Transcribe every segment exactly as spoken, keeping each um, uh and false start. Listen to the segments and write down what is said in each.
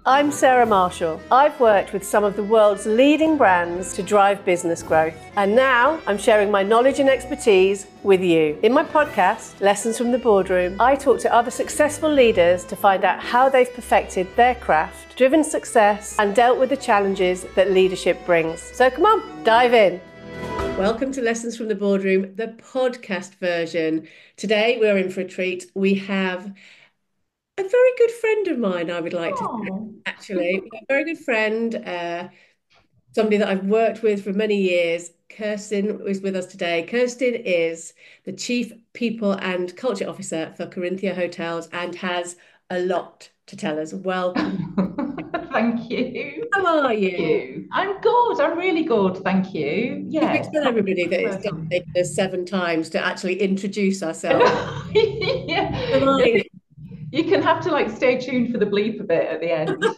I'm Sarah Marshall. I've worked with some of the world's leading brands to drive business growth. And now I'm sharing my knowledge and expertise with you. In my podcast, Lessons from the Boardroom, I talk to other successful leaders to find out how they've perfected their craft, driven success, and dealt with the challenges that leadership brings. So come on, dive in. Welcome to Lessons from the Boardroom, the podcast version. Today we're in for a treat. We have a very good friend of mine, I would like to say, actually. A very good friend, uh, somebody that I've worked with for many years. Kirsten is with us today. Kirsten is the Chief People and Culture Officer for Corinthia Hotels and has a lot to tell us. Welcome. Thank you. How are Thank you? you. I'm good. I'm really good. Thank you. If we Yeah. tell everybody that it's done taken us seven times to actually introduce ourselves. Yeah. You can have to like stay tuned for the bleep a bit at the end.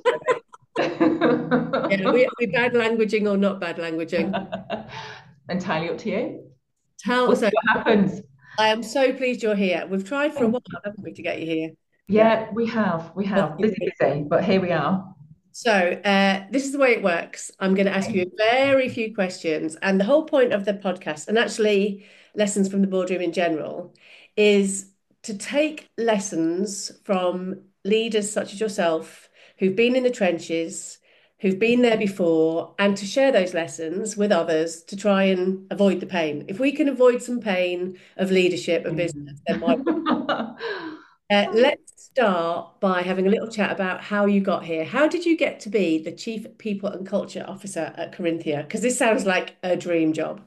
Yeah, we, we bad languaging or not bad languaging? Entirely up to you. Tell We'll us. see what happens. I am so pleased you're here. We've tried for a while, haven't we, to get you here? Yeah, we have. We have. Busy, busy, but here we are. So, uh, this is the way it works. I'm going to ask you very few questions. And the whole point of the podcast, and actually Lessons from the Boardroom in general, is to take lessons from leaders such as yourself who've been in the trenches, who've been there before, and to share those lessons with others to try and avoid the pain. If we can avoid some pain of leadership and business, then why? Uh, let's start by having a little chat about how you got here. How did you get to be the Chief People and Culture Officer at Corinthia? Because this sounds like a dream job.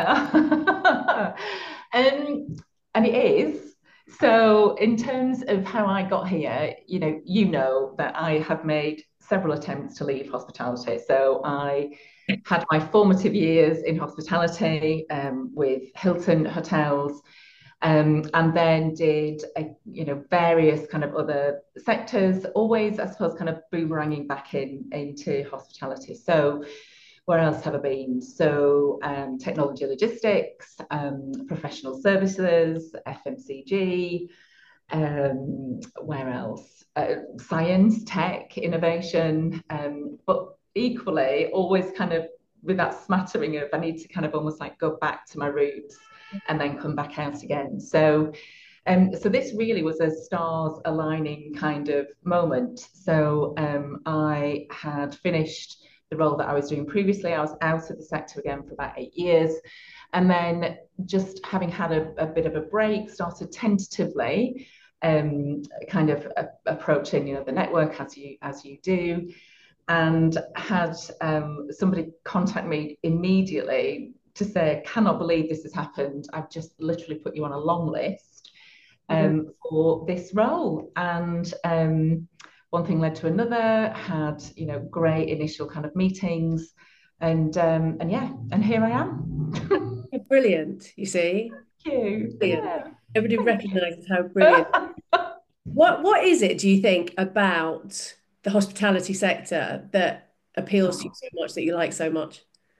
Uh, um, and it is. So, in terms of how I got here, you know, you know that I have made several attempts to leave hospitality. So, I had my formative years in hospitality um, with Hilton Hotels, um, and then did a, you know various kind of other sectors. Always, I suppose, kind of boomeranging back in into hospitality. So where else have I been? So um, technology logistics, um, professional services, F M C G, um, where else? Uh, science, tech, innovation, um, but equally always kind of with that smattering of I need to kind of almost like go back to my roots and then come back out again. So um, so this really was a stars aligning kind of moment. So um, I had finished the role that I was doing previously. I was out of the sector again for about eight years. And then just having had a, a bit of a break, started tentatively um, kind of a, approaching, you know, the network as you as you do, and had um, somebody contact me immediately to say, I cannot believe this has happened. I've just literally put you on a long list um, mm-hmm. for this role. And um, one thing led to another, had, you know, great initial kind of meetings, and um, and yeah, and here I am. Brilliant, you see. Thank you. Brilliant. Yeah. Everybody recognises how brilliant. What what is it, do you think, about the hospitality sector that appeals to you so much, that you like so much?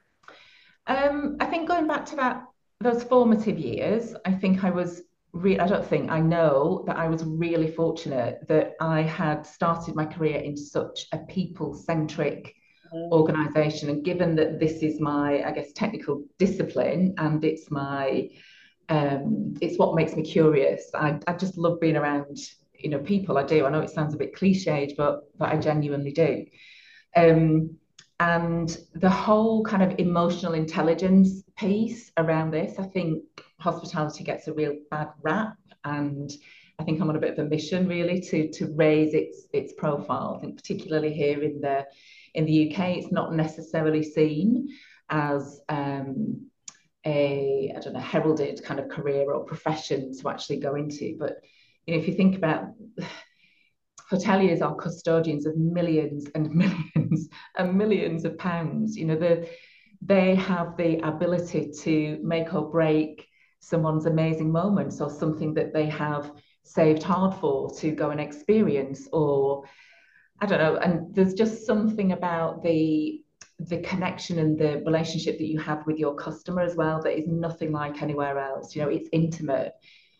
Um, I think going back to that those formative years, I think I was re- I don't think I know that I was really fortunate that I had started my career in such a people-centric organization, and given that this is my, I guess, technical discipline, and it's my um it's what makes me curious. I, I just love being around, you know, people. I do. I know it sounds a bit cliched, but but I genuinely do. Um and the whole kind of emotional intelligence piece around this, I think hospitality gets a real bad rap, and I think I'm on a bit of a mission really to to raise its its profile. I think particularly here in the in the U K, it's not necessarily seen as um, a, I don't know, heralded kind of career or profession to actually go into. But you know, if you think about hoteliers are custodians of millions and millions and millions of pounds. You know, the, they have the ability to make or break someone's amazing moments, or something that they have saved hard for to go and experience, or I don't know. And there's just something about the the connection and the relationship that you have with your customer as well that is nothing like anywhere else. You know, it's intimate.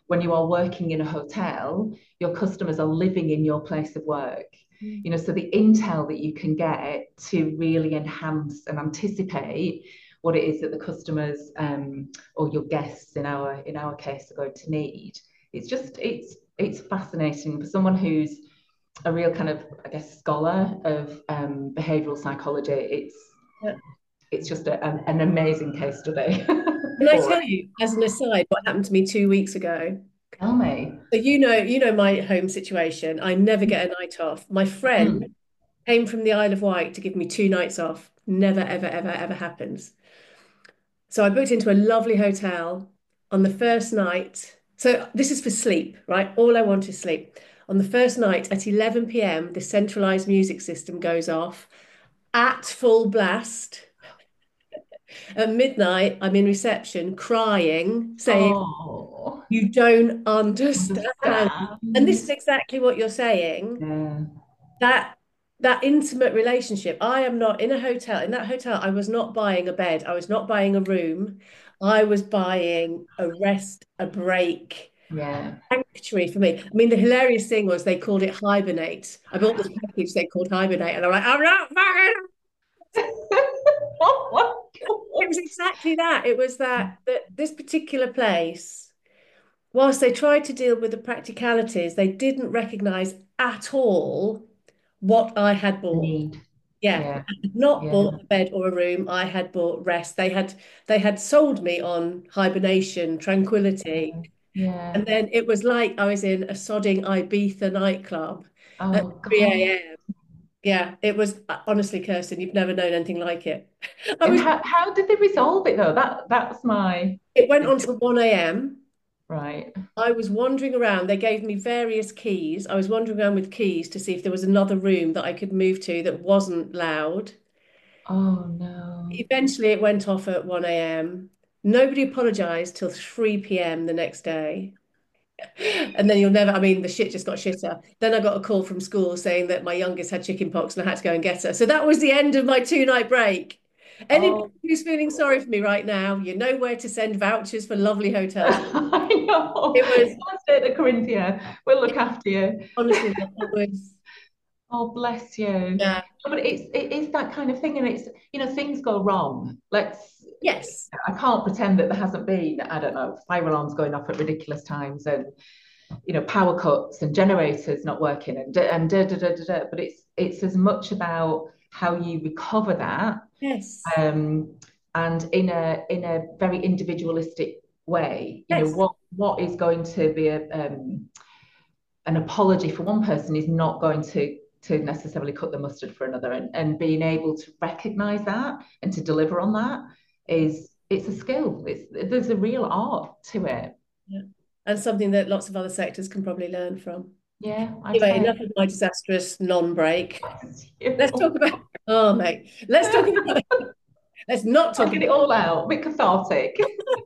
when you are working in a hotel, your customers are living in your place of work. Mm. You know, so the intel that you can get to really enhance and anticipate what it is that the customers um, or your guests in our in our case are going to need. It's just it's it's fascinating for someone who's a real kind of, I guess, scholar of um, behavioural psychology. It's yeah. it's just a, an, an amazing case study. Can I tell you, as an aside, what happened to me two weeks ago? Tell me. So you know, you know my home situation. I never get a night off. My friend mm. came from the Isle of Wight to give me two nights off. Never, ever, ever, ever happens. So I booked into a lovely hotel on the first night. So this is for sleep, right? All I want is sleep. On the first night at eleven p m, the centralized music system goes off at full blast. At midnight, I'm in reception crying, saying, oh, you don't understand. understand. And this is exactly what you're saying. Yeah. That that intimate relationship. I am not in a hotel. In that hotel, I was not buying a bed. I was not buying a room. I was buying a rest, a break. Yeah. Sanctuary for me. I mean, the hilarious thing was they called it Hibernate. I bought this package they called Hibernate, and I'm like, I'm not fucking. It was exactly that. It was that that this particular place, whilst they tried to deal with the practicalities, they didn't recognize at all what I had bought. Need. Yeah, yeah. I had not yeah. bought a bed or a room. I had bought rest. They had they had sold me on hibernation, tranquility. Yeah. And then it was like I was in a sodding Ibiza nightclub oh, at three a m Yeah, it was honestly, Kirsten, you've never known anything like it. I was, how, how did they resolve it though? That that's my. It went on till one a m Right. I was wandering around. They gave me various keys. I was wandering around with keys to see if there was another room that I could move to that wasn't loud. Oh no. Eventually it went off at one a m Nobody apologized till three p m the next day. And then you'll never, I mean, the shit just got shitter. Then I got a call from school saying that my youngest had chicken pox and I had to go and get her. So that was the end of my two night break. Anybody oh. who's feeling sorry for me right now, you know where to send vouchers for lovely hotels. I know. It was. Stay at the Corinthia. We'll look after you. Honestly, it was. Oh, bless you. Yeah. But it's it is that kind of thing, and it's, you know, things go wrong. Let's. Yes. I can't pretend that there hasn't been, I don't know, fire alarms going off at ridiculous times, and, you know, power cuts and generators not working, and and da, da, da, da, da. But it's it's as much about how you recover that. Yes. Um, and in a in a very individualistic way. You yes. know, what what is going to be a um, an apology for one person is not going to to necessarily cut the mustard for another, and, and being able to recognize that and to deliver on that is it's a skill. It's there's a real art to it. Yeah. And something that lots of other sectors can probably learn from. Yeah. Anyway, say. Enough of my disastrous non-break. Let's talk about oh mate. Let's talk about let's not talk about it all out. A bit cathartic.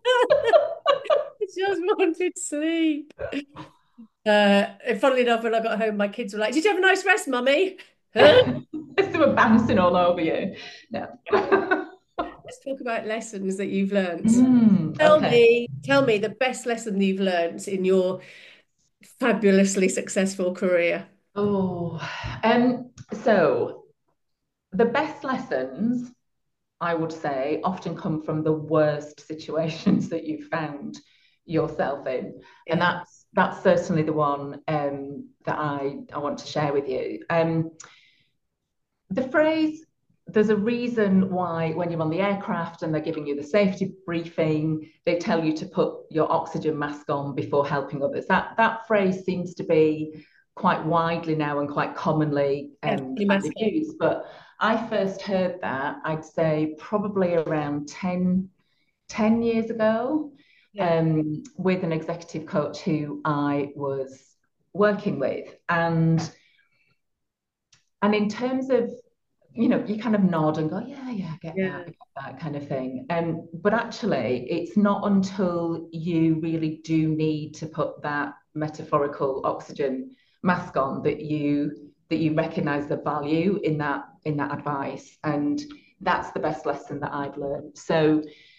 I just wanted sleep. Uh, funnily enough, when I got home, my kids were like, "Did you have a nice rest, mummy?" They were bouncing all over you. No. Let's talk about lessons that you've learned. Mm, tell okay. me, tell me the best lesson you've learned in your fabulously successful career. Oh, um, so the best lessons, I would say, often come from the worst situations that you've found yourself in, yeah. and that's that's certainly the one um, that I I want to share with you. Um, the phrase, there's a reason why when you're on the aircraft and they're giving you the safety briefing, they tell you to put your oxygen mask on before helping others. That that phrase seems to be quite widely now and quite commonly um, yeah, used. But I first heard that, I'd say probably around ten, ten years ago, yeah. um, with an executive coach who I was working with. And, and in terms of, you know, you kind of nod and go, yeah, yeah, I get yeah. that, I get that kind of thing. Um, but actually, it's not until you really do need to put that metaphorical oxygen mask on that you that you recognize the value in that in that advice. And that's the best lesson that I've learned. So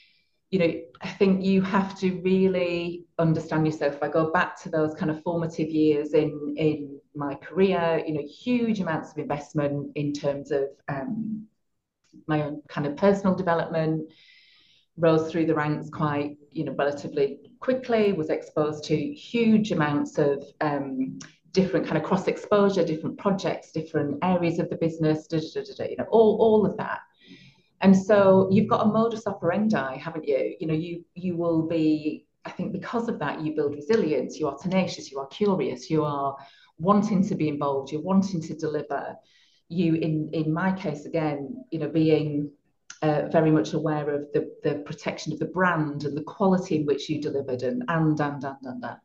you know, I think you have to really understand yourself. If I go back to those kind of formative years in in my career, you know, huge amounts of investment in terms of um, my own kind of personal development, rose through the ranks quite, you know, relatively quickly, was exposed to huge amounts of um, different kind of cross exposure, different projects, different areas of the business, da, da, da, da, you know, all, all of that. And so you've got a modus operandi, haven't you? You know, you you will be, I think because of that, you build resilience, you are tenacious, you are curious, you are wanting to be involved, you're wanting to deliver. You, in in my case, again, you know, being uh, very much aware of the, the protection of the brand and the quality in which you delivered, and and and and and, and.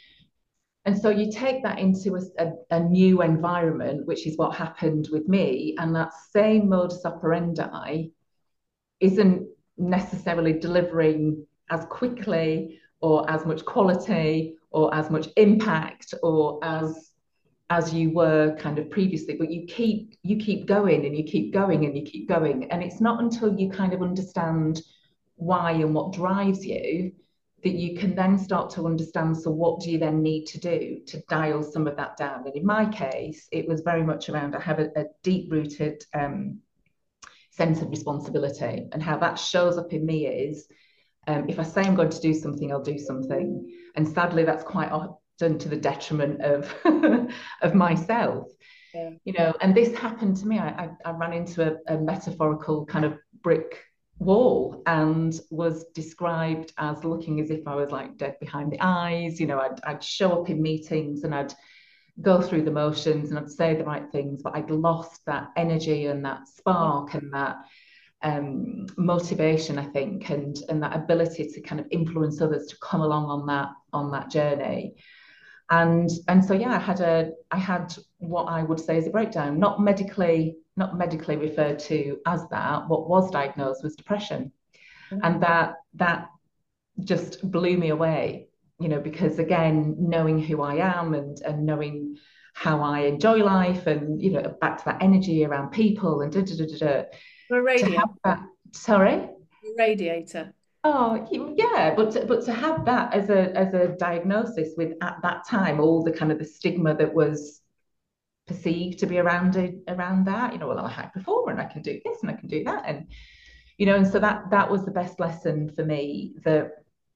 And so you take that into a, a, a new environment, which is what happened with me, and that same modus operandi isn't necessarily delivering as quickly or as much quality or as much impact or as as you were kind of previously, but you keep you keep going and you keep going and you keep going. And it's not until you kind of understand why and what drives you that you can then start to understand, so what do you then need to do to dial some of that down? And in my case, it was very much around, I have a, a deep rooted um, sense of responsibility, and how that shows up in me is, um, if I say I'm going to do something, I'll do something. And sadly, that's quite often to the detriment of of myself. Yeah. You know, and this happened to me. I, I, I ran into a, a metaphorical kind of brick wall and was described as looking as if I was like dead behind the eyes. You know, I'd, I'd show up in meetings and I'd go through the motions and I'd say the right things, but I'd lost that energy and that spark and that um, motivation, I think, and and that ability to kind of influence others to come along on that on that journey. And and so yeah, I had a I had what I would say is a breakdown, not medically not medically referred to as that. What was diagnosed was depression, mm-hmm. and that that just blew me away. You know, because again, knowing who I am and and knowing how I enjoy life, and you know, back to that energy around people and da da da da. da a radiator. That, sorry, a radiator. Oh yeah, but to, but to have that as a as a diagnosis, with at that time all the kind of the stigma that was perceived to be around it, around that, you know, well, I'm a high performer and I can do this and I can do that, and you know, and so that that was the best lesson for me, that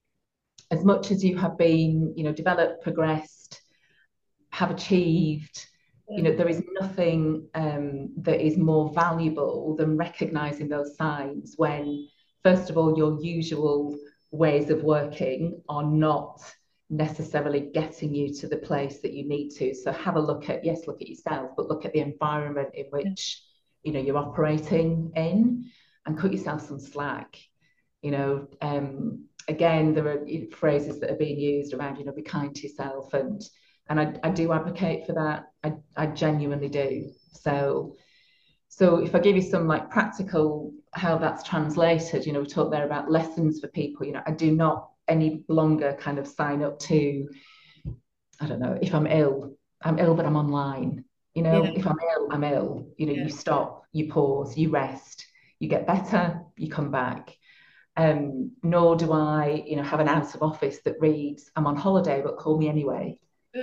as much as you have been, you know, developed, progressed, have achieved, you know, there is nothing um, that is more valuable than recognizing those signs when, first of all, your usual ways of working are not necessarily getting you to the place that you need to. So have a look at, yes, look at yourself, but look at the environment in which, you know, you're operating in, and cut yourself some slack. You know, um, again, there are phrases that are being used around, you know, be kind to yourself, and and I, I do advocate for that. I, I genuinely do. So, so if I give you some like practical how that's translated, you know, we talked there about lessons for people. You know, I do not any longer kind of sign up to, I don't know, if I'm ill, I'm ill, but I'm online. You know, yeah. If I'm ill, I'm ill. You know, yeah. You stop, you pause, you rest, you get better, you come back. Um, nor do I, you know, have an out of office that reads, I'm on holiday, but call me anyway.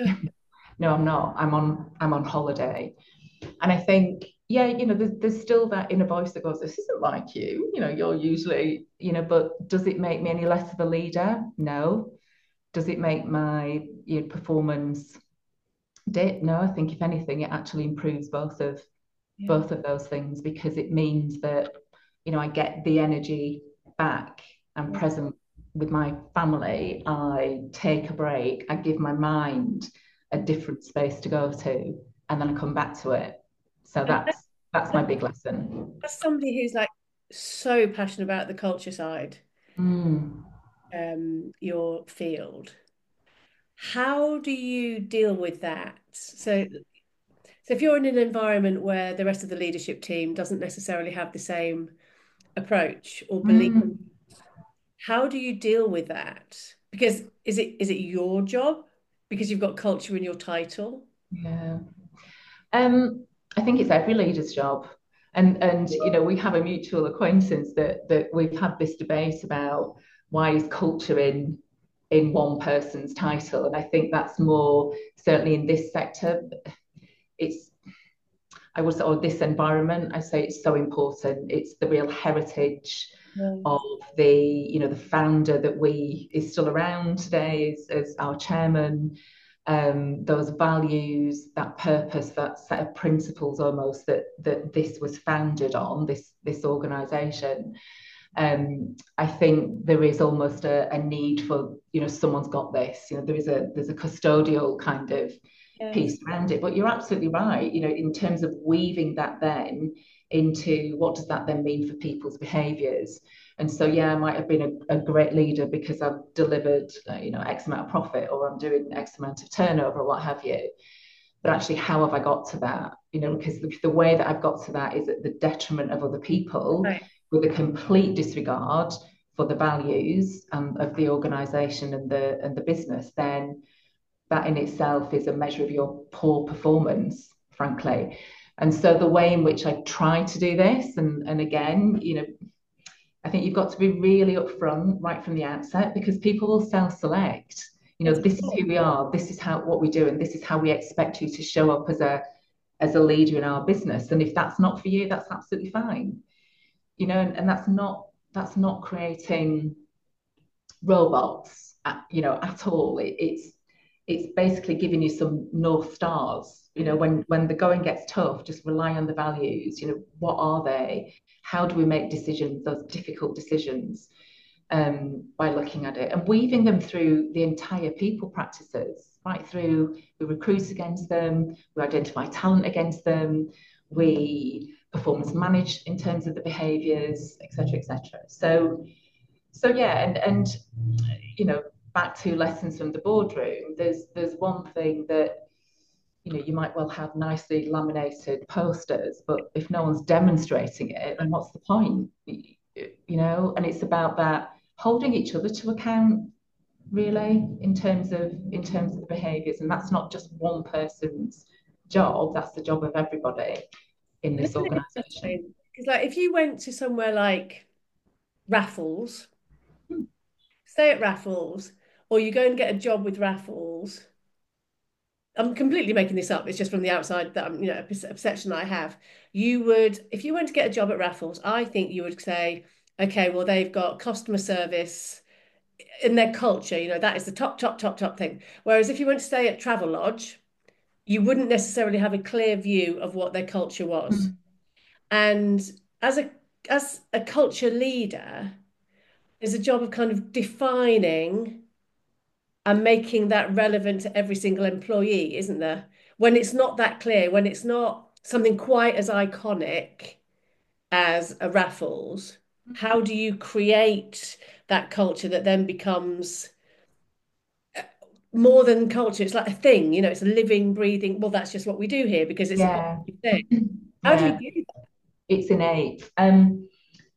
No, I'm not. I'm on I'm on holiday. And I think, yeah, you know, there's, there's still that inner voice that goes, this isn't like you. You know, you're usually, you know, but does it make me any less of a leader? No. Does it make my, you know, performance dip? No, I think if anything, it actually improves both of yeah. both of those things, because it means that, you know, I get the energy back. I'm yeah. present with my family. I take a break. I give my mind a different space to go to, and then I come back to it. So that's that's my big lesson. As somebody who's like so passionate about the culture side, mm. um, your field, how do you deal with that? So, so if you're in an environment where the rest of the leadership team doesn't necessarily have the same approach or belief, mm. how do you deal with that? Because is it is it your job because you've got culture in your title? Yeah. Um, I think it's every leader's job. And and you know, we have a mutual acquaintance that that we've had this debate about why is culture in in one person's title. And I think that's more certainly in this sector. It's I would say, or this environment, I say it's so important. It's the real heritage Yeah. of the, you know, the founder that we is still around today as, as our chairman. Um, those values, that purpose, that set of principles almost that that this was founded on, this this organisation. Um, I think there is almost a, a need for, you know, someone's got this. You know, there is a there's a custodial kind of Yes. piece around it. But you're absolutely right. You know, in terms of weaving that then into what does that then mean for people's behaviours. And so, yeah, I might have been a, a great leader because I've delivered, uh, you know, X amount of profit, or I'm doing X amount of turnover, or what have you. But actually, how have I got to that? You know, because the, the way that I've got to that is at the detriment of other people, Right. with a complete disregard for the values um, of the organisation and the and the business. Then that in itself is a measure of your poor performance, frankly. And so the way in which I try to do this, and and again, you know, I think you've got to be really upfront right from the outset, because people will self-select. You know, this is who we are, this is how what we do, and this is how we expect you to show up as a as a leader in our business. And if that's not for you, that's absolutely fine. You know, and, and that's not that's not creating robots, at, you know, at all. It, it's it's basically giving you some north stars. You know, when when the going gets tough, just rely on the values. You know, what are they? How do we make decisions, those difficult decisions, um, by looking at it and weaving them through the entire people practices, right through. We recruit against them, we identify talent against them, we performance manage in terms of the behaviours, et cetera, et cetera. So, so yeah, and and you know, back to lessons from the boardroom. There's there's one thing that, you know, you might well have nicely laminated posters, but if no one's demonstrating it, then what's the point? You know, and it's about that holding each other to account, really, in terms of in terms of the behaviours, and that's not just one person's job. That's the job of everybody in this organisation. Because like if you went to somewhere like Raffles, stay at Raffles, or you go and get a job with Raffles. I'm completely making this up. It's just from the outside that I'm, you know, a perception I have. You would, if you went to get a job at Raffles, I think you would say, okay, well, they've got customer service in their culture, you know, that is the top, top, top, top thing. Whereas if you went to stay at Travelodge, you wouldn't necessarily have a clear view of what their culture was. Mm. And as a as a culture leader, there's a job of kind of defining and making that relevant to every single employee, isn't there? When it's not that clear, when it's not something quite as iconic as a Raffles, how do you create that culture that then becomes more than culture? It's like a thing, you know, it's a living, breathing. Well, that's just what we do here because it's a Yeah, positive thing. How do you yeah, do it's innate. Um,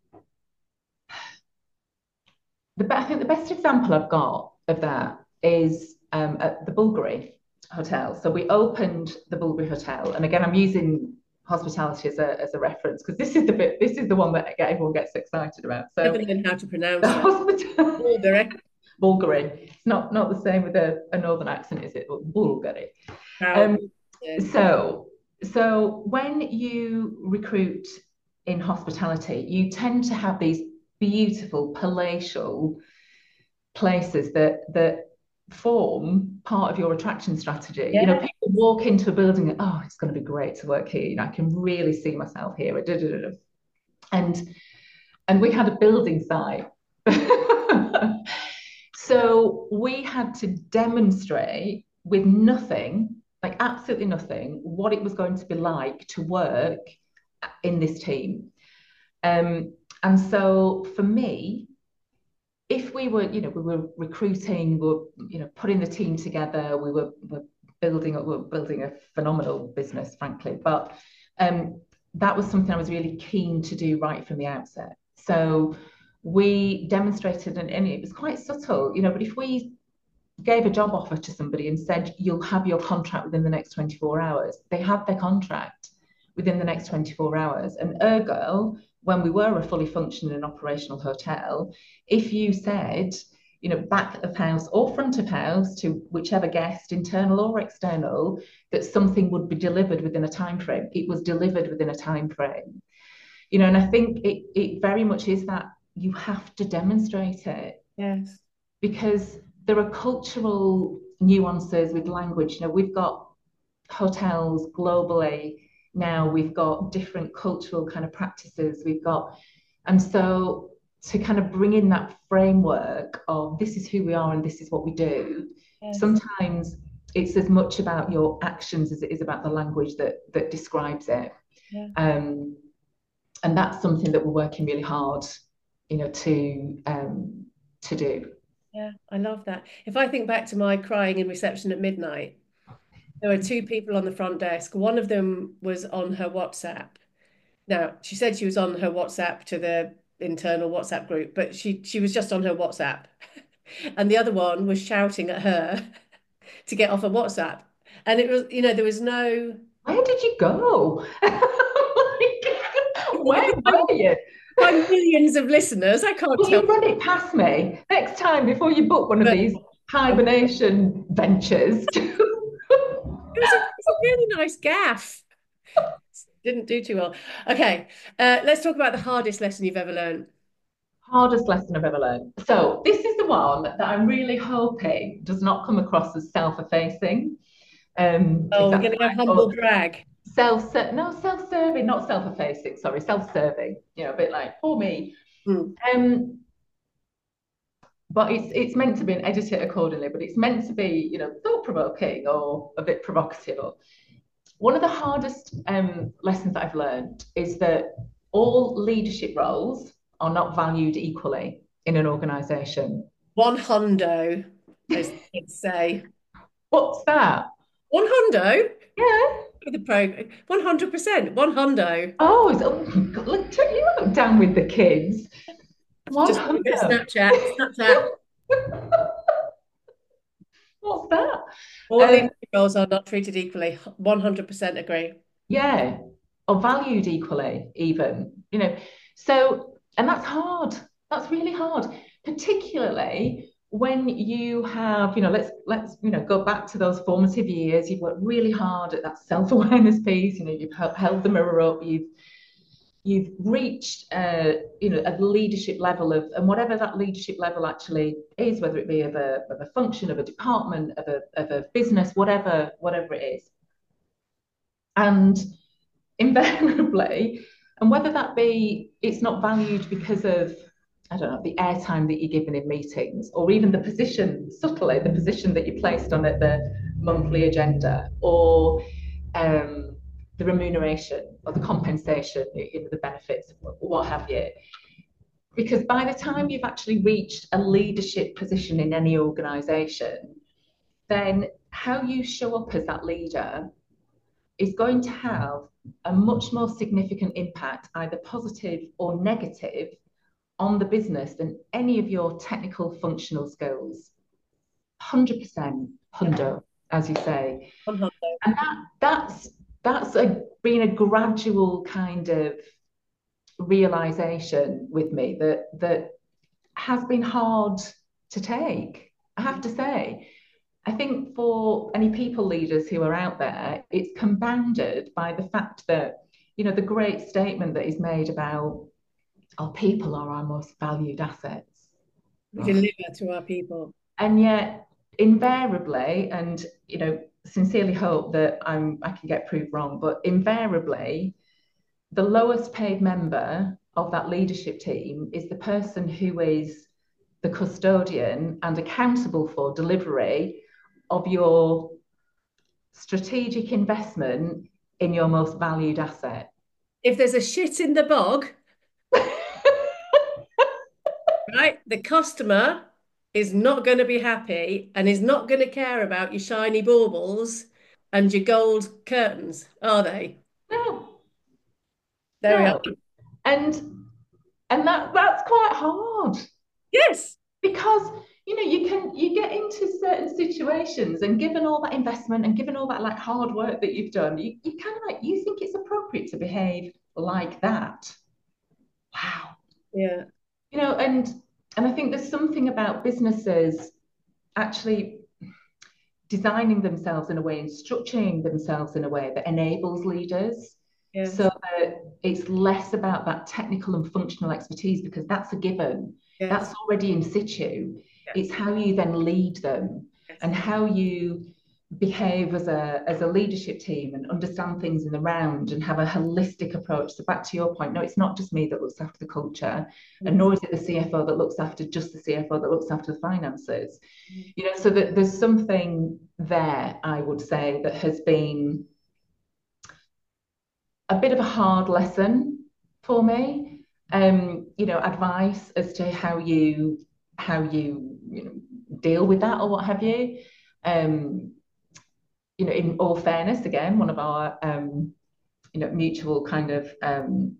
the I think the best example I've got of that is um, at the Bulgari Hotel. So we opened the Bulgari Hotel, and again, I'm using hospitality as a as a reference because this is the bit, this is the one that everyone gets excited about. So never learn how to the pronounce that? hospital Bulgari. Bulgari. It's not not the same with a, a northern accent, is it? Bulgari. Proud. Um, so so when you recruit in hospitality, you tend to have these beautiful palatial places that that form part of your attraction strategy. You know, Yeah. people walk into a building and, oh, it's going to be great to work here. You know, I can really see myself here. And and we had a building site. So we had to demonstrate with nothing, like absolutely nothing, what it was going to be like to work in this team. Um, and so for me, if we were, you know, we were recruiting, we were, you know, putting the team together, we were, were building up, we were building a phenomenal business, frankly. But um, that was something I was really keen to do right from the outset. So we demonstrated, and, and it was quite subtle, you know, but if we gave a job offer to somebody and said, you'll have your contract within the next twenty-four hours, they had their contract within the next twenty-four hours. And ergo, when we were a fully functioning and operational hotel, if you said, you know, back of house or front of house to whichever guest, internal or external, that something would be delivered within a time frame, it was delivered within a time frame. You know, and I think it it very much is that you have to demonstrate it. Yes. Because there are cultural nuances with language. You know, we've got hotels globally now, we've got different cultural kind of practices, we've got, and so to kind of bring in that framework of this is who we are and this is what we do, Yes. sometimes it's as much about your actions as it is about the language that that describes it. Yeah. Um, and that's something that we're working really hard, you know, to um, to do. Yeah, I love that. If I think back to my crying in reception at midnight, there were two people on the front desk. One of them was on her WhatsApp. Now, she said she was on her WhatsApp to the internal WhatsApp group, but she she was just on her WhatsApp. And the other one was shouting at her to get off her WhatsApp. And it was, you know, there was no Where did you go? Where were you? by millions of listeners. I can't Will tell. you run it past me next time before you book one of But these hibernation ventures? it was a, it was a really nice gaff. Didn't do too well. Okay, uh, let's talk about the hardest lesson you've ever learned. Hardest lesson I've ever learned. So this is the one that I'm really hoping does not come across as self-effacing. Um, Oh, if we're that's going to go right. humble Or brag. self no self-serving, not self-effacing. Sorry, self-serving. You know, a bit like for me. Hmm. Um, but it's it's meant to be and edit it accordingly. But it's meant to be, you know, thought-provoking or a bit provocative. One of the hardest um, lessons that I've learned is that all leadership roles are not valued equally in an organisation. One hundo, as the kids say. What's that? One hundo Yeah. for the program. One hundred percent. One hundo. Oh, it's, oh look, check you out down with the kids. One Just a bit of hundred. Snapchat. Snapchat. What's that? All Um, leadership roles are not treated equally. One hundred percent agree. yeah, or valued equally, even, you know. So, and that's hard. That's really hard, particularly when you have, you know, let's let's you know go back to those formative years. You've worked really hard at that self-awareness piece. You know, you've held the mirror up. You've you've reached, uh, you know, a leadership level of, and whatever that leadership level actually is, whether it be of a of a function, of a department, of a of a business, whatever whatever it is, and invariably, and whether that be it's not valued because of, I don't know, the airtime that you're given in meetings, or even the position, subtly, the position that you're placed on at the monthly agenda, or um, the remuneration or the compensation, you know, the benefits, what have you. Because by the time you've actually reached a leadership position in any organisation, then how you show up as that leader is going to have a much more significant impact, either positive or negative, on the business than any of your technical functional skills. one hundred percent, hundo, as you say. One hundo. And that that's that's a, been a gradual kind of realization with me that that has been hard to take, I have to say. I think for any people leaders who are out there, it's compounded by the fact that, you know, the great statement that is made about our people are our most valued assets. We deliver to our people. And yet, invariably, and, you know, sincerely hope that I'm I can get proved wrong, but invariably, the lowest paid member of that leadership team is the person who is the custodian and accountable for delivery of your strategic investment in your most valued asset. If there's a shit in the bog, right, the customer is not going to be happy and is not going to care about your shiny baubles and your gold curtains, are they? No, There we no. are. And and that that's quite hard. Yes. Because you know, you can you get into certain situations, and given all that investment and given all that like hard work that you've done, you, you kind of like you think it's appropriate to behave like that. Wow. Yeah. You know, and and I think there's something about businesses actually designing themselves in a way and structuring themselves in a way that enables leaders so Yes. that it's less about that technical and functional expertise because that's a given. That's Yes. already in situ. Yeah. It's how you then lead them Yes. and how you behave as a as a leadership team and understand things in the round and have a holistic approach. So back to your point, no, it's not just me that looks after the culture, and Yes. nor is it the C F O that looks after just the C F O that looks after the finances. Mhm. You know, so that there's something there, I would say, that has been a bit of a hard lesson for me. Um, you know, advice as to how you how you, you know, deal with that or what have you. Um, you know, in all fairness, again, one of our um, you know, mutual kind of um,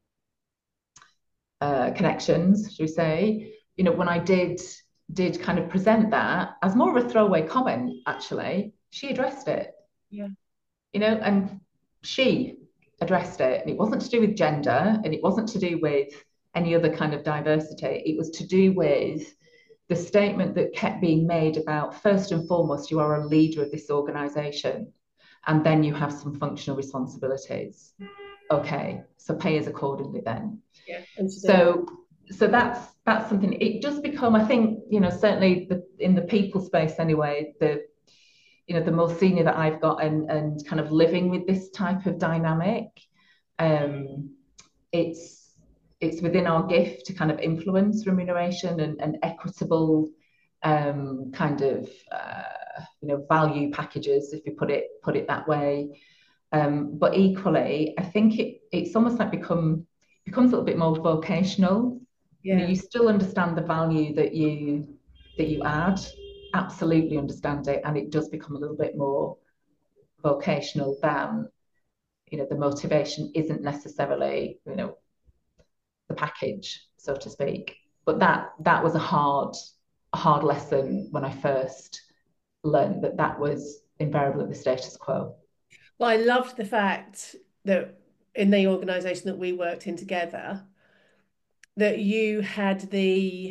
uh, connections, should we say, you know, when I did did kind of present that as more of a throwaway comment, actually, she addressed it, Yeah. you know, and she addressed it. And it wasn't to do with gender and it wasn't to do with any other kind of diversity. It was to do with the statement that kept being made about first and foremost, you are a leader of this organization, and then you have some functional responsibilities. Okay, so pay us accordingly then. Yeah. And she did. So so that's that's something. It does become, I think, you know, certainly the, in the people space anyway, the you know, the more senior that I've got and and kind of living with this type of dynamic, um, it's it's within our gift to kind of influence remuneration and, and equitable um, kind of uh, you know, value packages, if you put it put it that way. Um, but equally, I think it it's almost like become becomes a little bit more vocational. You know, Yeah. you still understand the value that you that you add, absolutely understand it, and it does become a little bit more vocational than, you know, the motivation isn't necessarily, you know, the package, so to speak. But that that was a hard a hard lesson when I first learned that that was invariably the status quo. Well, I loved the fact that in the organization that we worked in together, that you had the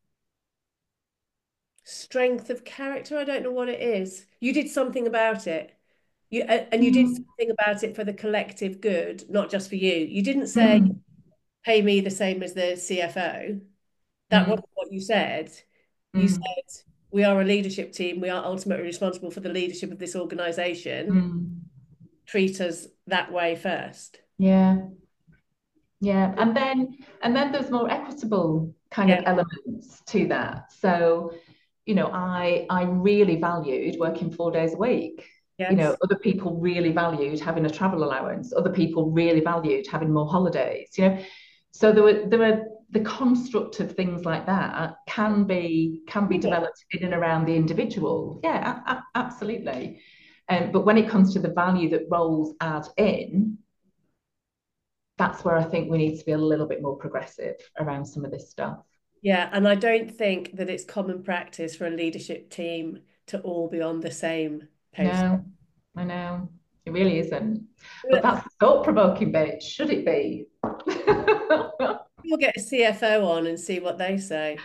strength of character. I don't know what it is. You did something about it. You and you did Mm, something about it for the collective good, not just for you. You didn't say mm, pay me the same as the C F O. That mm, wasn't what you said. You mm, said we are a leadership team. We are ultimately responsible for the leadership of this organization. mm. Treat us that way first. Yeah, yeah. And then and then there's more equitable kind of Yeah. elements to that. So, you know, I I really valued working four days a week. You know, Yes. other people really valued having a travel allowance. Other people really valued having more holidays. You know, so there were there were the construct of things like that can be can be Yeah. developed in and around the individual. Yeah, a- a- absolutely. Um, but when it comes to the value that roles add in, that's where I think we need to be a little bit more progressive around some of this stuff. Yeah, and I don't think that it's common practice for a leadership team to all be on the same post. No, I know. It really isn't. But But that's the thought-provoking bit. Should it be? we'll get a C F O on and see what they say.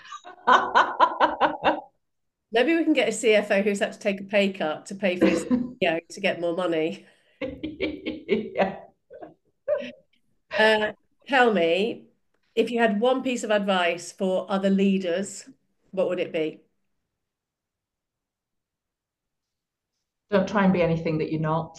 Maybe we can get a C F O who's had to take a pay cut to pay for his, you know, to get more money. Yeah. Uh, Tell me, if you had one piece of advice for other leaders, what would it be? Don't try and be anything that you're not.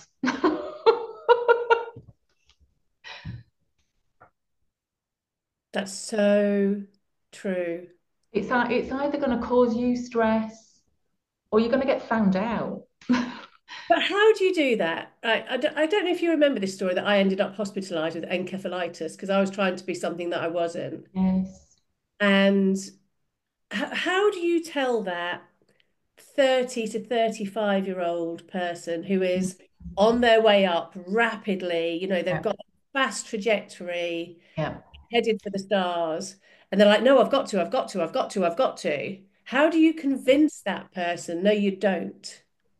That's so true. It's it's either going to cause you stress or you're going to get found out. But how do you do that? I, I, don't, I don't know if you remember this story that I ended up hospitalized with encephalitis because I was trying to be something that I wasn't. Yes. And h- how do you tell that thirty to thirty-five year old person who is on their way up rapidly, you know, they've Yeah. got a fast trajectory, Yeah. headed for the stars, and they're like, no, I've got to, I've got to, I've got to, I've got to. How do you convince that person? No, you don't.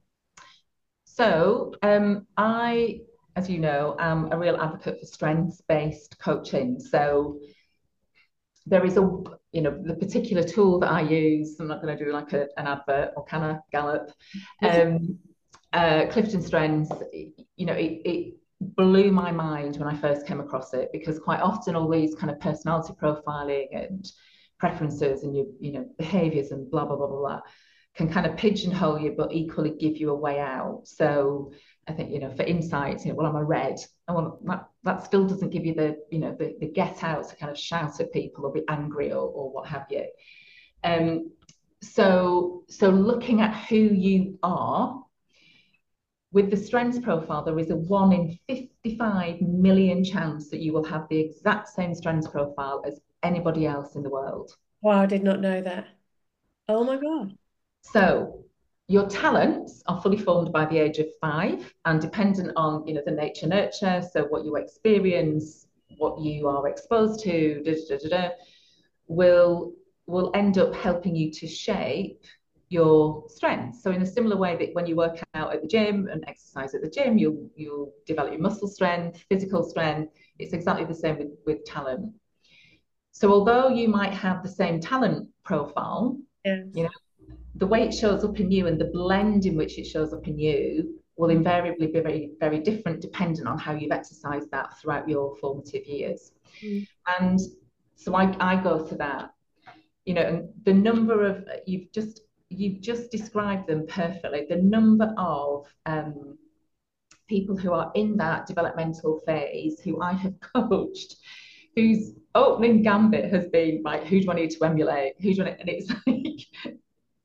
So, um, I, as you know, am a real advocate for strengths-based coaching. So there is a, you know, the particular tool that I use. I'm not going to do like a, an advert, or can I? Gallup, um, uh, Clifton Strengths. You know, it, it blew my mind when I first came across it, because quite often all these kind of personality profiling and preferences and your, you know, behaviors and blah blah blah blah blah can kind of pigeonhole you, but equally give you a way out. So I think, you know, for insights, you know, well, I'm a red. I want that, that still doesn't give you the, you know, the, the get out to kind of shout at people or be angry, or, or what have you. Um, so, so looking at who you are with the strengths profile, there is a one in fifty-five million chance that you will have the exact same strengths profile as anybody else in the world. Wow, I did not know that. Oh my God. So your talents are fully formed by the age of five, and dependent on, you know, the nature nurture, so what you experience, what you are exposed to, da, da, da, da, will will end up helping you to shape your strengths. So in a similar way that when you work out at the gym and exercise at the gym, you'll you'll develop your muscle strength, physical strength. It's exactly the same with, with talent. So although you might have the same talent profile, Yes. you know, the way it shows up in you and the blend in which it shows up in you will invariably be very, very different depending on how you've exercised that throughout your formative years. Mm. And so I, I go to that, you know, and the number of, you've just, you've just described them perfectly. The number of um, people who are in that developmental phase who I have coached, whose opening gambit has been like, who do I need to emulate? Who do I need? And it's like,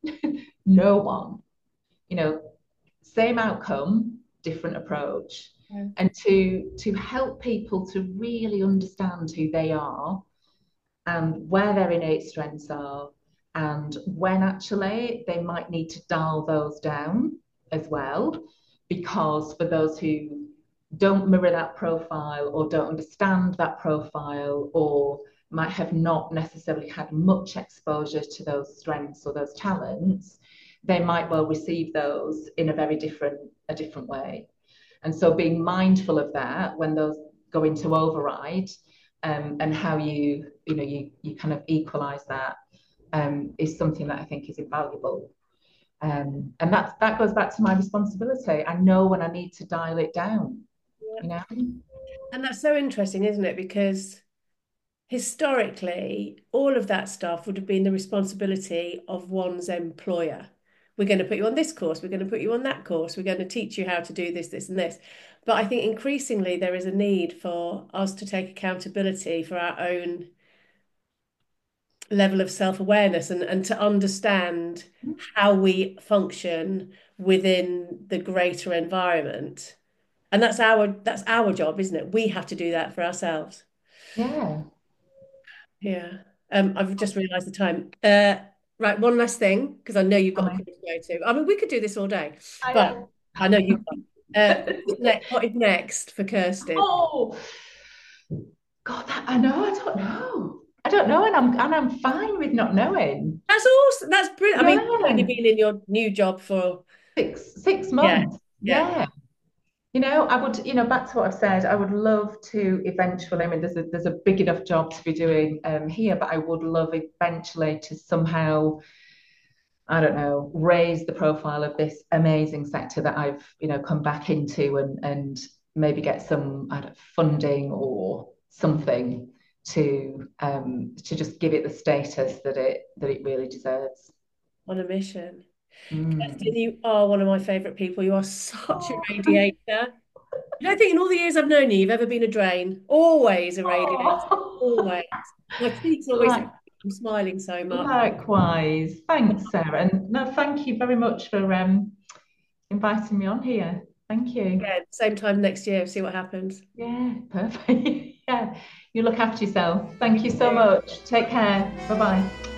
no one, you know, same outcome, different approach. Yeah. And to to help people to really understand who they are and where their innate strengths are, and when actually they might need to dial those down as well. Because for those who don't mirror that profile, or don't understand that profile, or might have not necessarily had much exposure to those strengths or those talents, they might well receive those in a very different a different way. And so being mindful of that when those go into override, um, and how you you know you you kind of equalize that, um, is something that I think is invaluable. Um, and that that goes back to my responsibility. I know when I need to dial it down, you know. And that's so interesting, isn't it? Because historically, all of that stuff would have been the responsibility of one's employer. We're going to put you on this course, we're going to put you on that course, we're going to teach you how to do this, this, and this. But I think increasingly there is a need for us to take accountability for our own level of self-awareness, and, and to understand how we function within the greater environment. And that's our that's our job, isn't it? We have to do that for ourselves. Yeah. Yeah. Um, I've just realised the time. Uh, right, one last thing, because I know you've got a Fine. call to go to. I mean, we could do this all day, I but know. I know you've got. Uh, ne- what is next for Kirsty? Oh God, that, I know. I don't know. I don't know, and I'm and I'm fine with not knowing. That's awesome. That's brilliant. I mean, you've only Yeah, been in your new job for, six six yeah, months. yeah. Yeah. You know, I would, you know, back to what I've said, I would love to eventually, I mean, there's a there's a big enough job to be doing um, here, but I would love eventually to somehow, I don't know, raise the profile of this amazing sector that I've, you know, come back into, and and maybe get some, I don't know, funding or something to um to just give it the status that it that it really deserves. On a mission. Kirsten, Mm. you are one of my favourite people. You are such a Oh, radiator. I don't think in all the years I've known you, you've ever been a drain. Always a radiator. oh. Always. My cheeks always. Like, I'm smiling so much. likewise. Thanks, Sarah. And no, thank you very much for um, inviting me on here. Thank you. Again, same time next year. See what happens. Yeah, perfect. Yeah, you look after yourself. Thank you so much. Take care. Bye bye.